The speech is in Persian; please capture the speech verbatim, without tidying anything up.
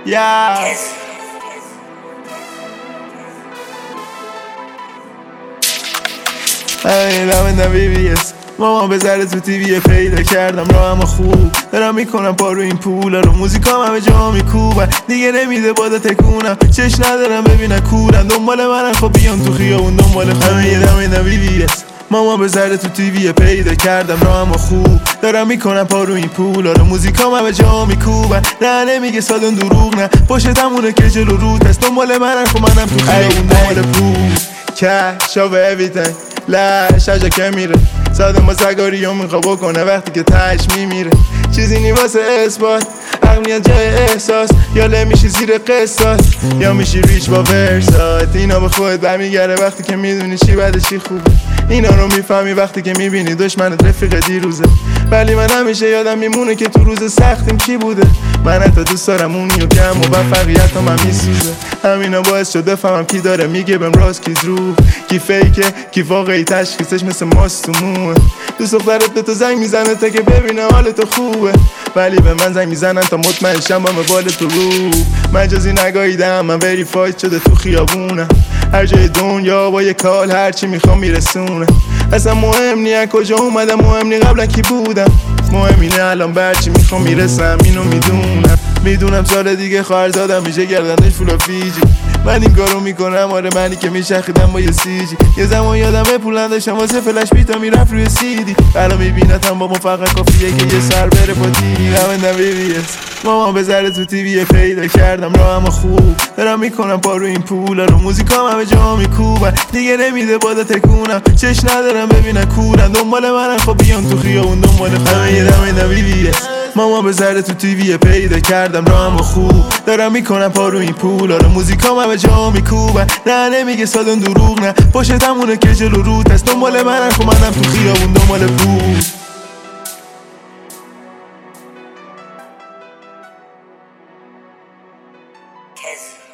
Yes. همین همین بیبیس مامان بذاره تو تیویه پیدا کردم راهم خوب دارم میکنم پا رو این پولا رو موزیکام همه جا میکوبن دیگه نمیده بادا تکونم چش ندارم ببینن کورن دنبال منن خب بیان تو خیابون دنبال خوب همین همین بیبیس مامان بذاره تو تیویه پیدا کردم راهم خوب دارم میکنم پا رو این پولا رو موزیکام همه جا میکوبن نه نمیگه سادن دروغ نه پشتمونه که جلو روت هست دنبال منن خب منم تو خیابون دنبال پول cash over everything لش هجا که میره سادم با سگاریو میخوا بکنه وقتی که تش میمیره چیزی نی واسه اثبات عقل جای احساس یا لمیشی زیر قصاص یا میشی ریچ با ورسات اینا به خودت برمیگره وقتی که میدونی چی بده چی خوبه اینا رو میفهمی وقتی که میبینی دشمنت رفیق دیروزه ولی من همیشه یادم میمونه که تو روز سختیم کی بوده من حتی دوست دارم اونی و کم و موفقیت هم میسوزه همینا باعث شد بفهمم کی داره میگه بهم راست کی دروغ کی فیکه کی واقعی تشخیصش مثل ماست تو موه دوست دخترت به تو زنگ میزنه تا که ببینه حال تو خوبه ولی به من زنگ میزنن تا مطمئن شم با موبایل تو رو مجازی نگاهیدم من وریفاید شده تو خیابونم هر جای دنیا با یه کال هرچی میخوام میرسونه اصلا مهم نیه کجا اومدم مهم نی قبلا کی بودم مهم اینه الان برچی میخوام میرسم اینو میدونم میدونم سال دیگه خواهر زادم میشه گردنش فولا فیجی من این کارو میکنم آره منی که میشخیدم با یه سیجی یه زمان یادم پولن داشتم واسه فلش بیتا میرفت روی سیدی الان میبینتم با فقط کافیه که یه سر بره با دیدی همه بیبیس مامان بذاره تو تیویه پیدا کردم راهم خوب دارم میکنم پا رو این پولا رو موزیکام همه جا میکوبن دیگه نمیده بادا تکونم چش ندارم ببینن کورن دنبال منن خب بیان تو خیابون دنبال همه یه دم بیبیس مامان بذاره تو تیویه پیدا کردم راهم خوب دارم میکنم پا رو این پولا رو موزیکام همه جا میکوبن نه نمیگه سادن دروغ نه پشتمونه که جلو روت هست دنبال منن خب منم تو خیابون دنبال پول